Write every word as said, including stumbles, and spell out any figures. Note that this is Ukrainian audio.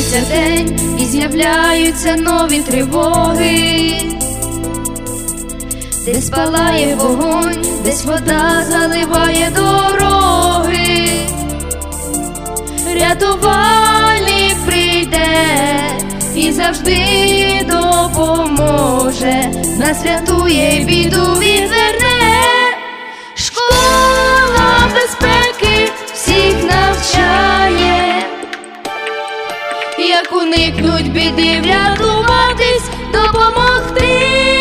Ближчається день і з'являються нові тривоги, десь палає вогонь, десь вода заливає дороги. Рятувальник прийде і завжди допоможе, нас рятує, біду відверне. Школа безпеки всіх навчає, як уникнуть біди, врятуватись, допомогти.